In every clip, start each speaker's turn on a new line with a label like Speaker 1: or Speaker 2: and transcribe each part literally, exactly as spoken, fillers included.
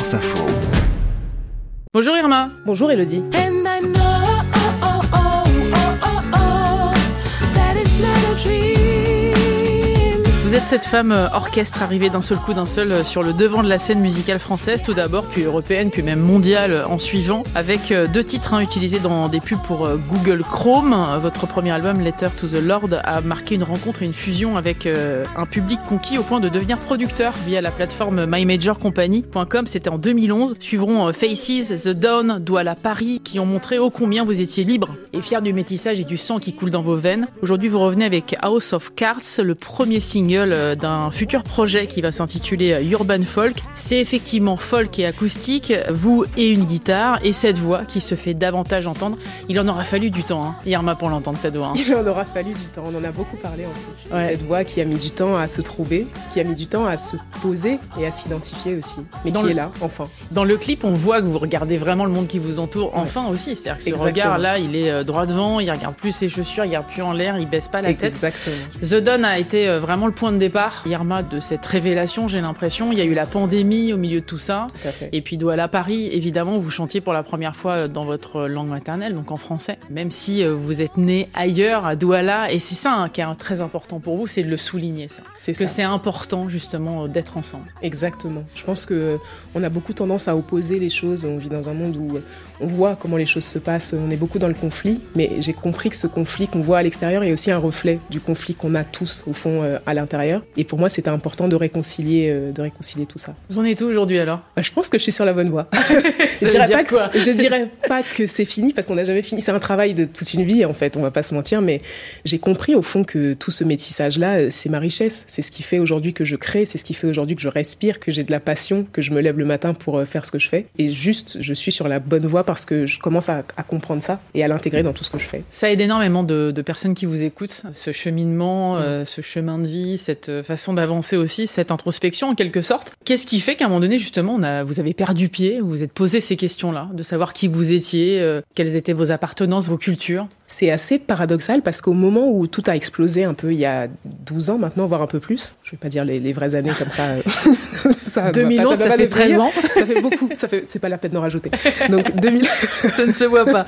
Speaker 1: France Info.
Speaker 2: Bonjour Irma.
Speaker 3: Bonjour Elodie.
Speaker 4: And I know, oh, oh, oh, oh, oh, oh, that it's not a dream.
Speaker 2: Vous êtes cette femme orchestre arrivée d'un seul coup, d'un seul sur le devant de la scène musicale française tout d'abord, puis européenne, puis même mondiale en suivant, avec deux titres hein, utilisés dans des pubs pour Google Chrome. Votre premier album, Letter to the Lord, a marqué une rencontre et une fusion avec euh, un public conquis au point de devenir producteur via la plateforme my major company point com. C'était en deux mille onze. Suivront euh, Faces, The Dawn, Douala Paris, qui ont montré ô combien vous étiez libre et fier du métissage et du sang qui coule dans vos veines. Aujourd'hui, vous revenez avec House of Cards, le premier single d'un futur projet qui va s'intituler Urban Folk. C'est effectivement folk et acoustique, vous et une guitare, et cette voix qui se fait davantage entendre. Il en aura fallu du temps, hein, Irma, pour l'entendre, cette voix. Hein.
Speaker 3: Il en aura fallu du temps, on en a beaucoup parlé en plus.
Speaker 2: Ouais.
Speaker 3: Cette voix qui a mis du temps à se trouver, qui a mis du temps à se poser et à s'identifier aussi, mais
Speaker 2: Dans
Speaker 3: qui
Speaker 2: le...
Speaker 3: est là, enfin.
Speaker 2: Dans le clip, on voit que vous regardez vraiment le monde qui vous entoure, enfin ouais. aussi. C'est-à-dire que ce
Speaker 3: Exactement.
Speaker 2: regard-là, il est droit devant, il regarde plus ses chaussures, il regarde plus en l'air, il baisse pas la
Speaker 3: Exactement.
Speaker 2: tête. The Dawn a été vraiment le point de départ, Irma, de cette révélation, j'ai l'impression. Il y a eu la pandémie au milieu de tout ça.
Speaker 3: Tout à fait.
Speaker 2: Et puis Douala Paris, évidemment, vous chantiez pour la première fois dans votre langue maternelle, donc en français. Même si vous êtes né ailleurs, à Douala, et c'est ça hein, qui est très important pour vous, c'est de le souligner, ça.
Speaker 3: C'est
Speaker 2: que
Speaker 3: ça.
Speaker 2: c'est important, justement, d'être ensemble.
Speaker 3: Exactement. Je pense que on a beaucoup tendance à opposer les choses. On vit dans un monde où on voit comment les choses se passent. On est beaucoup dans le conflit, mais j'ai compris que ce conflit qu'on voit à l'extérieur est aussi un reflet du conflit qu'on a tous, au fond, euh, à l'intérieur. Et pour moi, c'était important de réconcilier, euh, de réconcilier tout ça.
Speaker 2: Vous en êtes où aujourd'hui, alors ?
Speaker 3: Bah, je pense que je suis sur la bonne voie.
Speaker 2: Ça
Speaker 3: je,
Speaker 2: veut
Speaker 3: dirais
Speaker 2: dire
Speaker 3: pas
Speaker 2: quoi
Speaker 3: que, je dirais pas que c'est fini, parce qu'on n'a jamais fini. C'est un travail de toute une vie, en fait, on va pas se mentir, mais j'ai compris, au fond, que tout ce métissage-là, c'est ma richesse. C'est ce qui fait aujourd'hui que je crée, c'est ce qui fait aujourd'hui que je respire, que j'ai de la passion, que je me lève le matin pour faire ce que je fais. Et juste, je suis sur la bonne voie parce que je commence à, à comprendre ça et à l'intégrer dans tout ce que je fais.
Speaker 2: Ça aide énormément de, de personnes qui vous écoutent, ce cheminement, mmh. euh, ce chemin de vie, cette façon d'avancer aussi, cette introspection en quelque sorte. Qu'est-ce qui fait qu'à un moment donné, justement, on a, vous avez perdu pied, vous vous êtes posé ces questions-là, de savoir qui vous étiez, euh, quelles étaient vos appartenances, vos cultures ?
Speaker 3: C'est assez paradoxal parce qu'au moment où tout a explosé un peu, il y a douze ans maintenant, voire un peu plus, je vais pas dire les, les vraies années comme ça. ça
Speaker 2: deux mille onze, ça, ça, ça fait treize ans.
Speaker 3: Ça fait beaucoup, ça fait, c'est pas la peine d'en rajouter. Donc deux mille
Speaker 2: ça ne se voit pas.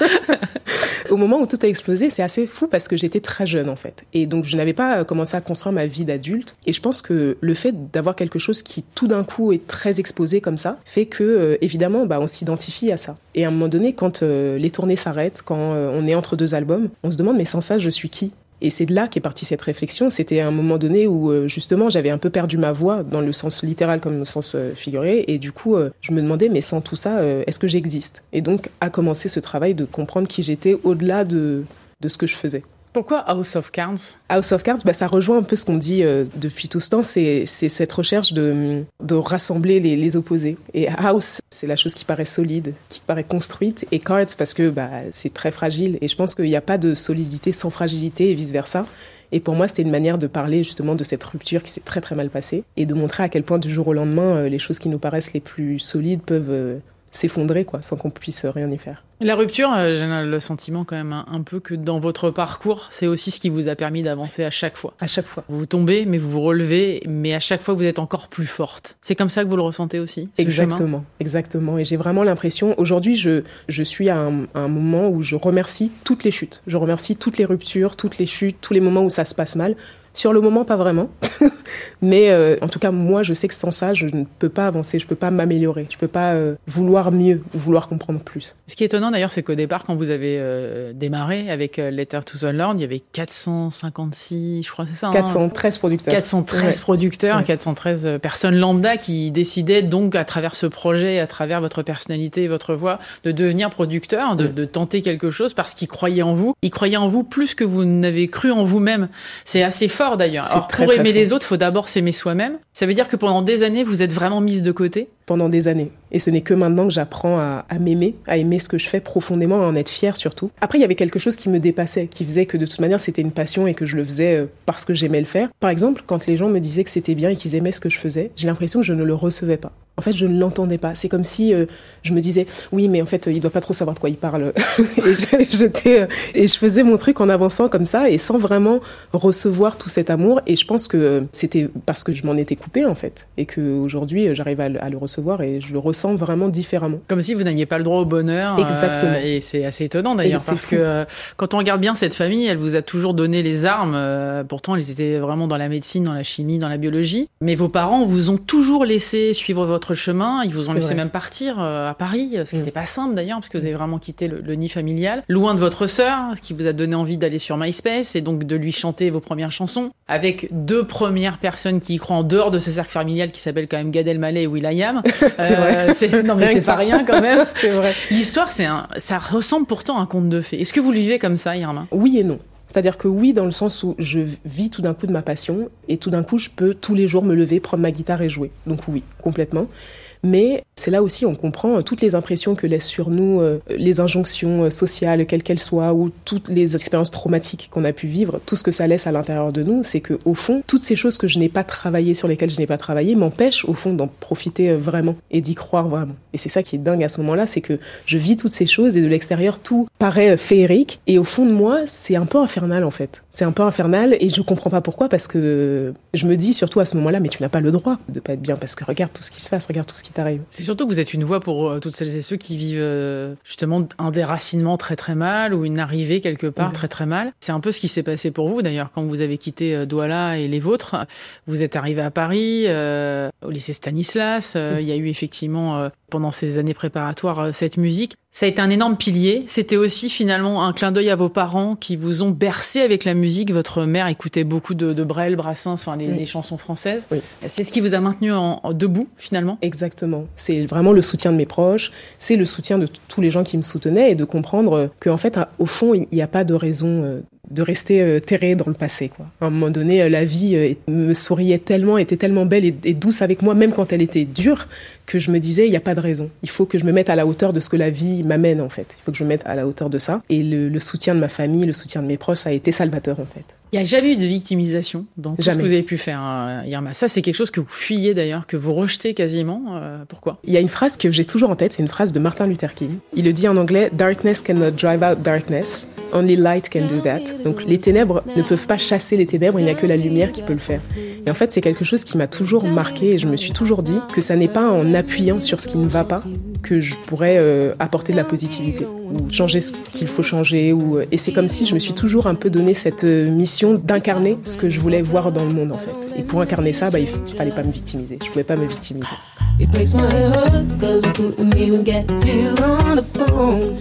Speaker 3: Au moment où tout a explosé, c'est assez fou parce que j'étais très jeune en fait. Et donc je n'avais pas commencé à construire ma vie d'adulte. Et je pense que le fait d'avoir quelque chose qui tout d'un coup est très exposé comme ça, fait que euh, évidemment bah, on s'identifie à ça. Et à un moment donné, quand euh, les tournées s'arrêtent, quand euh, on est entre deux albums, on se demande mais sans ça je suis qui ? Et c'est de là qu'est partie cette réflexion. C'était à un moment donné où, euh, justement, j'avais un peu perdu ma voix, dans le sens littéral comme le sens euh, figuré. Et du coup, euh, je me demandais, mais sans tout ça, euh, est-ce que j'existe ? Et donc, a commencé ce travail de comprendre qui j'étais au-delà de, de ce que je faisais.
Speaker 2: Pourquoi House of Cards ?
Speaker 3: House of Cards, bah, ça rejoint un peu ce qu'on dit euh, depuis tout ce temps, c'est, c'est cette recherche de, de rassembler les, les opposés. Et House, c'est la chose qui paraît solide, qui paraît construite, et Cards parce que bah, c'est très fragile. Et je pense qu'il n'y a pas de solidité sans fragilité et vice-versa. Et pour moi, c'était une manière de parler justement de cette rupture qui s'est très très mal passée et de montrer à quel point du jour au lendemain, euh, les choses qui nous paraissent les plus solides peuvent euh, s'effondrer quoi, sans qu'on puisse rien y faire.
Speaker 2: La rupture, euh, j'ai le sentiment quand même un, un peu que dans votre parcours, c'est aussi ce qui vous a permis d'avancer à chaque fois.
Speaker 3: À chaque fois.
Speaker 2: Vous tombez, mais vous vous relevez, mais à chaque fois vous êtes encore plus forte. C'est comme ça que vous le ressentez aussi, ce
Speaker 3: Exactement,
Speaker 2: chemin
Speaker 3: exactement. Et j'ai vraiment l'impression, aujourd'hui, je, je suis à un, à un moment où je remercie toutes les chutes. Je remercie toutes les ruptures, toutes les chutes, tous les moments où ça se passe mal. Sur le moment, pas vraiment. Mais euh, en tout cas, moi, je sais que sans ça, je ne peux pas avancer, je ne peux pas m'améliorer. Je ne peux pas euh, vouloir mieux ou vouloir comprendre plus.
Speaker 2: Ce qui est étonnant d'ailleurs, c'est qu'au départ, quand vous avez euh, démarré avec euh, Letter to the Lord, il y avait quatre cent cinquante-six, je crois, c'est ça hein
Speaker 3: quatre cent treize producteurs.
Speaker 2: quatre cent treize
Speaker 3: ouais.
Speaker 2: producteurs,
Speaker 3: ouais.
Speaker 2: quatre cent treize personnes lambda qui décidaient donc, à travers ce projet, à travers votre personnalité et votre voix, de devenir producteur, de, ouais. de tenter quelque chose parce qu'ils croyaient en vous. Ils croyaient en vous plus que vous n'avez cru en vous-même. C'est assez fort d'ailleurs. Alors,
Speaker 3: très,
Speaker 2: pour
Speaker 3: très
Speaker 2: aimer
Speaker 3: fort.
Speaker 2: les autres, il faut d'abord s'aimer soi-même. Ça veut dire que pendant des années, vous êtes vraiment mise de côté ?
Speaker 3: Pendant des années. Et ce n'est que maintenant que j'apprends à, à m'aimer, à aimer ce que je fais profondément, à en être fière surtout. Après, il y avait quelque chose qui me dépassait, qui faisait que de toute manière, c'était une passion et que je le faisais parce que j'aimais le faire. Par exemple, quand les gens me disaient que c'était bien et qu'ils aimaient ce que je faisais, j'ai l'impression que je ne le recevais pas. En fait, je ne l'entendais pas. C'est comme si euh, je me disais, oui, mais en fait, euh, il doit pas trop savoir de quoi il parle. et, je, j'étais, euh, et je faisais mon truc en avançant comme ça et sans vraiment recevoir tout cet amour. Et je pense que euh, c'était parce que je m'en étais coupée, en fait. Et qu'aujourd'hui, euh, j'arrive à, à le recevoir et je le ressens vraiment différemment.
Speaker 2: Comme si vous n'aviez pas le droit au bonheur.
Speaker 3: Exactement.
Speaker 2: Euh, et c'est assez étonnant d'ailleurs,
Speaker 3: Et
Speaker 2: parce
Speaker 3: c'est
Speaker 2: que
Speaker 3: fou.
Speaker 2: euh, quand on regarde bien cette famille, elle vous a toujours donné les armes. Euh, pourtant, ils étaient vraiment dans la médecine, dans la chimie, dans la biologie. Mais vos parents vous ont toujours laissé suivre votre chemin. Ils vous ont
Speaker 3: C'est
Speaker 2: laissé
Speaker 3: vrai.
Speaker 2: même partir euh, à Paris, ce qui
Speaker 3: Mm.
Speaker 2: n'était pas simple d'ailleurs, parce que vous avez vraiment quitté le, le nid familial, loin de votre sœur, ce qui vous a donné envie d'aller sur MySpace et donc de lui chanter vos premières chansons, avec deux premières personnes qui y croient en dehors de ce cercle familial qui s'appelle quand même Gad Elmaleh et will.i.am.
Speaker 3: C'est vrai.
Speaker 2: c'est, non mais
Speaker 3: Rien
Speaker 2: c'est
Speaker 3: que
Speaker 2: pas
Speaker 3: ça.
Speaker 2: rien quand même.
Speaker 3: C'est vrai.
Speaker 2: L'histoire, c'est un, ça ressemble pourtant à un conte de fées. Est-ce que vous le vivez comme ça, Irma?
Speaker 3: Oui et non. C'est-à-dire que oui, dans le sens où je vis tout d'un coup de ma passion et tout d'un coup, je peux tous les jours me lever, prendre ma guitare et jouer. Donc oui, complètement. Mais c'est là aussi on comprend toutes les impressions que laissent sur nous euh, les injonctions euh, sociales, quelles qu'elles soient, ou toutes les expériences traumatiques qu'on a pu vivre, tout ce que ça laisse à l'intérieur de nous, c'est que au fond, toutes ces choses que je n'ai pas travaillées, sur lesquelles je n'ai pas travaillé, m'empêchent au fond d'en profiter euh, vraiment et d'y croire vraiment. Et c'est ça qui est dingue à ce moment-là, c'est que je vis toutes ces choses et de l'extérieur, tout paraît euh, féerique. Et au fond de moi, c'est un peu infernal en fait. C'est un peu infernal et je comprends pas pourquoi, parce que je me dis surtout à ce moment-là, mais tu n'as pas le droit de pas être bien, parce que regarde tout ce qui se passe, regarde tout ce qui t'arrive.
Speaker 2: C'est surtout que vous êtes une voix pour euh, toutes celles et ceux qui vivent euh, justement un déracinement très très mal ou une arrivée quelque part
Speaker 3: Mhm.
Speaker 2: très très mal. C'est un peu ce qui s'est passé pour vous d'ailleurs quand vous avez quitté euh, Douala et les vôtres. Vous êtes arrivé à Paris, euh, au lycée Stanislas. Euh, Il y a eu effectivement euh, pendant ces années préparatoires euh, cette musique. Ça a été un énorme pilier. C'était aussi finalement un clin d'œil à vos parents qui vous ont bercé avec la musique. Votre mère écoutait beaucoup de, de Brel, Brassens, enfin des,
Speaker 3: Oui.
Speaker 2: des chansons françaises.
Speaker 3: Oui.
Speaker 2: C'est ce qui vous a maintenu en, en debout finalement.
Speaker 3: Exactement. C'est vraiment le soutien de mes proches, c'est le soutien de t- tous les gens qui me soutenaient et de comprendre qu'en fait, à- au fond, il n'y a pas de raison euh, de rester euh, terré dans le passé, quoi. À un moment donné, euh, la vie euh, me souriait tellement, était tellement belle et, et douce avec moi, même quand elle était dure, que je me disais, il n'y a pas de raison. Il faut que je me mette à la hauteur de ce que la vie m'amène, en fait. Il faut que je me mette à la hauteur de ça. Et le, le soutien de ma famille, le soutien de mes proches, ça a été salvateur, en fait.
Speaker 2: Il n'y a jamais eu de victimisation dans tout
Speaker 3: Jamais.
Speaker 2: ce que vous avez pu faire, hein, Irma. Ça, c'est quelque chose que vous fuyez d'ailleurs, que vous rejetez quasiment. Euh, pourquoi?
Speaker 3: Il y a une phrase que j'ai toujours en tête, c'est une phrase de Martin Luther King. Il le dit en anglais, « Darkness cannot drive out darkness, only light can do that ». Donc les ténèbres ne peuvent pas chasser les ténèbres, il n'y a que la lumière qui peut le faire. Et en fait, c'est quelque chose qui m'a toujours marqué et je me suis toujours dit que ça n'est pas en appuyant sur ce qui ne va pas que je pourrais euh, apporter de la positivité ou changer ce qu'il faut changer. Ou, euh, et c'est comme si je me suis toujours un peu donné cette euh, mission d'incarner ce que je voulais voir dans le monde, en fait. Et pour incarner ça, bah, il f- fallait pas me victimiser. Je pouvais pas me victimiser.
Speaker 1: It breaks my heart cause I couldn't even get you on the phone.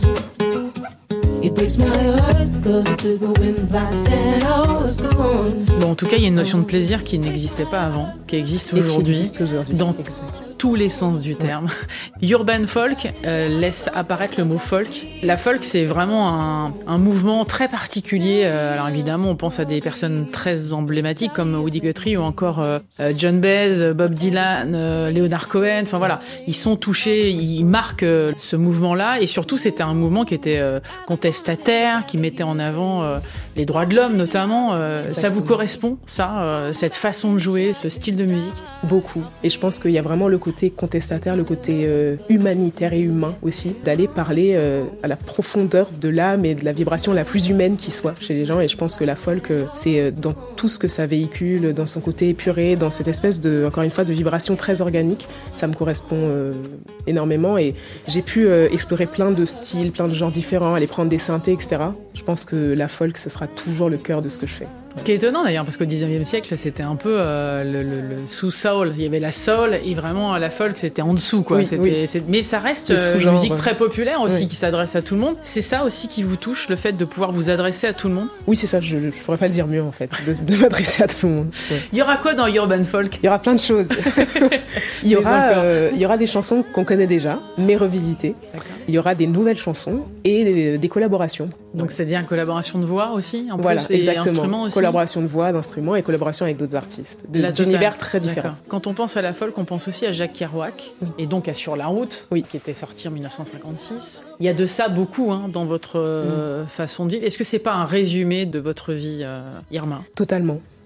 Speaker 1: It breaks my heart cause I took a wind blast and all is gone.
Speaker 2: Bon, en tout cas, il y a une notion de plaisir qui n'existait pas avant, qui existe
Speaker 3: Et qui
Speaker 2: aujourd'hui.
Speaker 3: existe aujourd'hui.
Speaker 2: Dans
Speaker 3: Exact.
Speaker 2: tous les sens du terme. Urban folk euh, laisse apparaître le mot folk. La folk, c'est vraiment un, un mouvement très particulier. Euh, alors évidemment, on pense à des personnes très emblématiques comme Woody Guthrie ou encore euh, euh, John Baez, Bob Dylan, euh, Leonard Cohen. Enfin voilà, ils sont touchés, ils marquent euh, ce mouvement-là. Et surtout, c'était un mouvement qui était euh, contestataire, qui mettait en avant euh, les droits de l'homme notamment. Euh, ça vous
Speaker 3: Exactement.
Speaker 2: correspond, ça, euh, cette façon de jouer, ce style de musique?
Speaker 3: Beaucoup. Et je pense qu'il y a vraiment le côté contestataire, le côté euh, humanitaire et humain aussi, d'aller parler euh, à la profondeur de l'âme et de la vibration la plus humaine qui soit chez les gens. Et je pense que la folk, euh, c'est euh, dans tout ce que ça véhicule, dans son côté épuré, dans cette espèce de, encore une fois, de vibration très organique. Ça me correspond euh, énormément. Et j'ai pu euh, explorer plein de styles, plein de genres différents, aller prendre des synthés, et cetera. Je pense que la folk, ce sera toujours le cœur de ce que je fais.
Speaker 2: Ce qui est étonnant d'ailleurs, parce qu'au dix-neuvième siècle, c'était un peu euh, le, le, le sous-soul. Il y avait la soul et vraiment la folk, c'était en dessous, quoi.
Speaker 3: Oui,
Speaker 2: C'était,
Speaker 3: oui.
Speaker 2: c'est- Mais ça reste
Speaker 3: Le
Speaker 2: euh, une
Speaker 3: sous-genre,
Speaker 2: musique
Speaker 3: ouais.
Speaker 2: très populaire aussi,
Speaker 3: Oui.
Speaker 2: qui s'adresse à tout le monde. C'est ça aussi qui vous touche, le fait de pouvoir vous adresser à tout le monde.
Speaker 3: Oui, c'est ça, je ne pourrais pas le dire mieux en fait, de, de m'adresser à tout le monde. Ouais.
Speaker 2: Il y aura quoi dans Urban Folk?
Speaker 3: Il y aura plein de choses. il, y
Speaker 2: Mais
Speaker 3: aura,
Speaker 2: encore.
Speaker 3: euh, il y aura des chansons qu'on connaît déjà, mais revisitées. Il y aura des nouvelles chansons et des, des collaborations.
Speaker 2: Donc c'est-à-dire une collaboration de voix aussi, en
Speaker 3: Voilà,
Speaker 2: plus, et instruments
Speaker 3: exactement.
Speaker 2: aussi.
Speaker 3: Collaboration de voix, d'instruments et collaboration avec d'autres artistes, de-
Speaker 2: La totale.
Speaker 3: d'univers très différents.
Speaker 2: D'accord. Quand on pense à la folk, on pense aussi à Jacques Kerouac,
Speaker 3: Oui.
Speaker 2: et donc à Sur la route,
Speaker 3: Oui.
Speaker 2: qui était sorti en dix-neuf cent cinquante-six. Il y a de ça beaucoup hein, dans votre euh, façon de vivre. Est-ce que c'est pas un résumé de votre vie, euh, Irma?
Speaker 3: Totalement.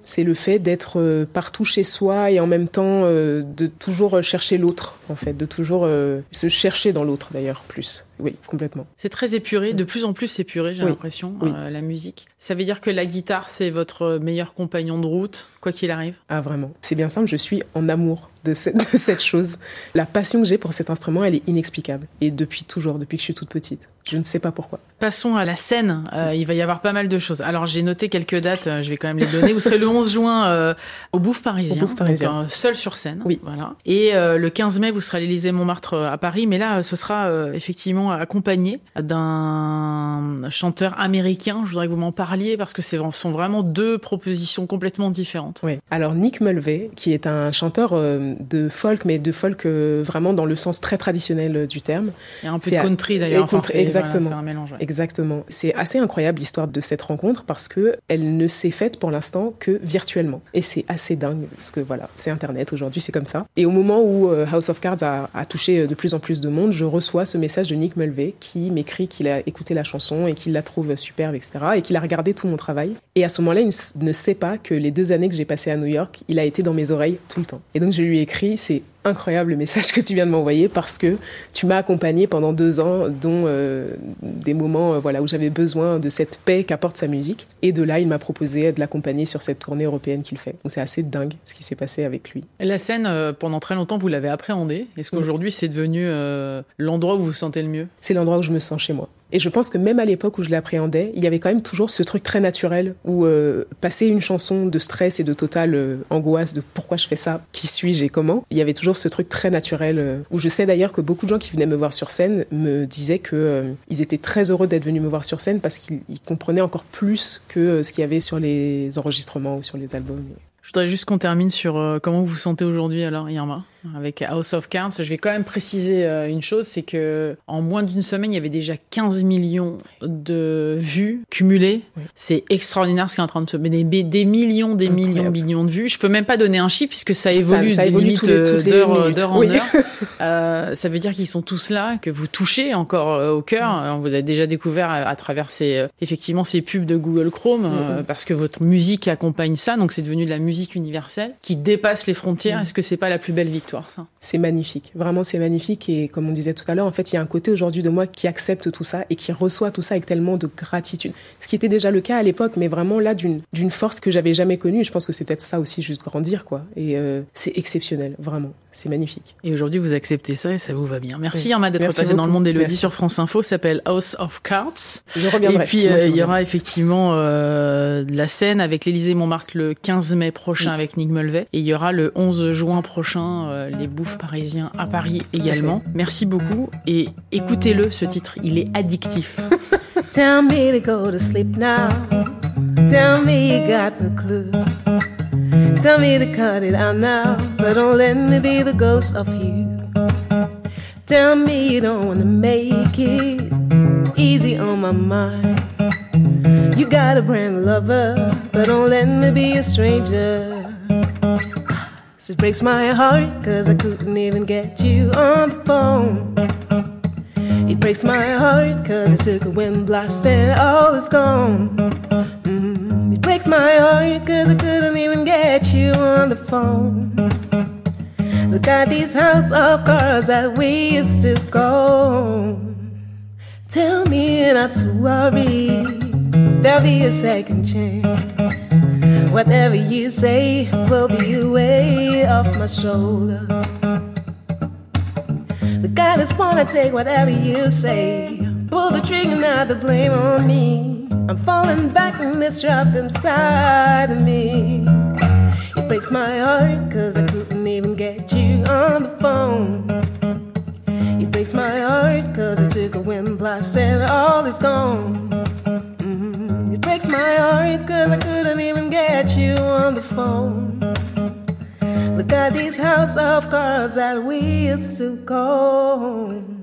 Speaker 3: C'est le fait d'être euh, partout chez soi et en même temps euh, de toujours chercher l'autre, en fait, de toujours euh, se chercher dans l'autre d'ailleurs, plus. Oui, complètement.
Speaker 2: C'est très épuré, de plus en plus épuré, j'ai
Speaker 3: oui.
Speaker 2: l'impression,
Speaker 3: oui.
Speaker 2: Euh, la musique. Ça veut dire que la guitare, c'est votre meilleur compagnon de route, quoi qu'il arrive?
Speaker 3: Ah, vraiment. C'est bien simple, je suis en amour de cette, de cette chose. La passion que j'ai pour cet instrument, elle est inexplicable. Et depuis toujours, depuis que je suis toute petite. Je ne sais pas pourquoi.
Speaker 2: Passons à la scène. Euh, il va y avoir pas mal de choses. Alors, j'ai noté quelques dates, euh, je vais quand même les donner. Vous serez le onze juin euh, au Bouffe Parisien,
Speaker 3: au Bouffe Parisien.
Speaker 2: Donc, euh, seul sur scène.
Speaker 3: Oui.
Speaker 2: Voilà. Et euh, le quinze mai, vous serez à l'Élysée-Montmartre euh, à Paris. Mais là, ce sera euh, effectivement accompagné d'un chanteur américain. Je voudrais que vous m'en parliez parce que ce sont vraiment deux propositions complètement différentes.
Speaker 3: Oui. Alors, Nick Mulvey, qui est un chanteur euh, de folk, mais de folk euh, vraiment dans le sens très traditionnel euh, du terme.
Speaker 2: Il y a un peu de country d'ailleurs.
Speaker 3: Enfin, exactement.
Speaker 2: Voilà, c'est un mélange. Ouais.
Speaker 3: Exactement. C'est assez incroyable l'histoire de cette rencontre parce que elle ne s'est faite pour l'instant que virtuellement. Et c'est assez dingue parce que voilà, c'est Internet aujourd'hui, c'est comme ça. Et au moment où euh, House of Cards a, a touché de plus en plus de monde, je reçois ce message de Nick Mulvey qui m'écrit qu'il a écouté la chanson et qu'il la trouve superbe, et cetera. Et qu'il a regardé tout mon travail. Et à ce moment-là, il ne sait pas que les deux années que j'ai passées à New York, il a été dans mes oreilles tout le temps. Et donc je lui ai écrit, c'est incroyable le message que tu viens de m'envoyer parce que tu m'as accompagnée pendant deux ans, dont euh, des moments euh, voilà, où j'avais besoin de cette paix qu'apporte sa musique. Et de là, il m'a proposé de l'accompagner sur cette tournée européenne qu'il fait. Donc c'est assez dingue ce qui s'est passé avec lui.
Speaker 2: La scène, euh, pendant très longtemps, vous l'avez appréhendée. Est-ce qu'aujourd'hui, c'est devenu euh, l'endroit où vous vous sentez le mieux?
Speaker 3: C'est l'endroit où je me sens chez moi. Et je pense que même à l'époque où je l'appréhendais, il y avait quand même toujours ce truc très naturel où euh, passer une chanson de stress et de totale euh, angoisse de pourquoi je fais ça, qui suis-je et comment, il y avait toujours ce truc très naturel euh, où je sais d'ailleurs que beaucoup de gens qui venaient me voir sur scène me disaient que euh, ils étaient très heureux d'être venus me voir sur scène parce qu'ils comprenaient encore plus que euh, ce qu'il y avait sur les enregistrements ou sur les albums.
Speaker 2: Je voudrais juste qu'on termine sur euh, comment vous vous sentez aujourd'hui alors, Irma, avec House of Cards. Je vais quand même préciser euh, une chose, c'est que en moins d'une semaine, il y avait déjà quinze millions de vues cumulées. Oui. C'est extraordinaire ce qui est en train de se... Des, des millions, des Incroyable. millions, millions de vues. Je peux même pas donner un chiffre puisque ça évolue,
Speaker 3: ça, ça
Speaker 2: des
Speaker 3: évolue
Speaker 2: limites
Speaker 3: tous les, toutes les
Speaker 2: d'heure,
Speaker 3: minutes.
Speaker 2: d'heure en
Speaker 3: oui.
Speaker 2: heure. euh, ça veut dire qu'ils sont tous là, que vous touchez encore euh, au cœur. Mm. Vous avez déjà découvert à, à travers ces, euh, effectivement, ces pubs de Google Chrome, mm. euh, parce que votre musique accompagne ça. Donc c'est devenu de la musique universelle qui dépasse les frontières. Mm. Est-ce que c'est pas la plus belle victoire, ça?
Speaker 3: C'est magnifique. Vraiment, c'est magnifique. Et comme on disait tout à l'heure, en fait, il y a un côté aujourd'hui de moi qui accepte tout ça et qui reçoit tout ça avec tellement de gratitude. Ce qui était déjà le cas à l'époque, mais vraiment là, d'une, d'une force que j'avais jamais connue. Et je pense que c'est peut-être ça aussi, juste grandir, quoi. Et euh, c'est exceptionnel, vraiment. C'est magnifique.
Speaker 2: Et aujourd'hui, vous acceptez ça et ça vous va bien. Merci,
Speaker 3: oui.
Speaker 2: Irma, d'être
Speaker 3: Merci
Speaker 2: passée
Speaker 3: beaucoup.
Speaker 2: dans le monde d'Élodie
Speaker 3: Merci.
Speaker 2: sur France Info. Ça s'appelle House of Cards.
Speaker 3: Je reviendrai.
Speaker 2: Et puis, il euh, y aura effectivement euh, la scène avec l'Élysée-Montmartre le quinze mai prochain oui. avec Nick Mulvey. Et il y aura le onze juin prochain euh, les Bouffes Parisiens à Paris également. Merci beaucoup. Et écoutez-le, ce titre, il est addictif.
Speaker 1: Tell me to go to sleep now. Tell me you got no clue. Tell me to cut it out now, but don't let me be the ghost of you. Tell me you don't wanna make it easy on my mind. You got a brand new lover, but don't let me be a stranger. It breaks my heart, cause I couldn't even get you on the phone. It breaks my heart, cause it took a wind blast and all is gone. Mm-hmm. It breaks my heart, cause I couldn't even get you on the phone. Look at these house of cards that we used to go. Tell me not to worry, there'll be a second chance. Whatever you say will be a weight off my shoulder. Look, I just wanna take whatever you say. Pull the trigger, not the blame on me. I'm falling back in this trap inside of me. It breaks my heart, cause I couldn't even get you on the phone. It breaks my heart, cause it took a wind blast and all is gone. Mm-hmm. It breaks my heart, cause I couldn't even get you on the phone. Look at these house of cards that we used to go.